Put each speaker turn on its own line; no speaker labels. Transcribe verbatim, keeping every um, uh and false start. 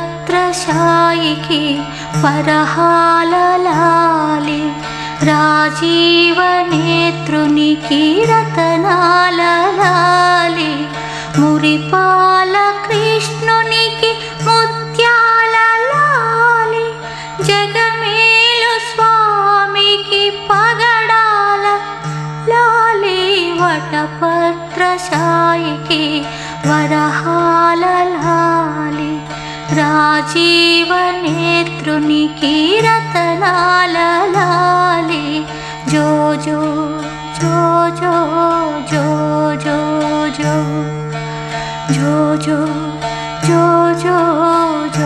వటపత్రశాయికి వరహాల లాలి, రాజీవ నేత్రునికి రతనాల లాలి, మురిపాల కృష్ణునికి ముత్యాల లాలి, జగమేలు స్వామికి పగడాల లాలి, వటపత్రశాయికి వరహాల లాలి, రాజీవ నేత్రునికి రతనాల లాలి, జో జో జో జో జో జో జో జో జో జో జో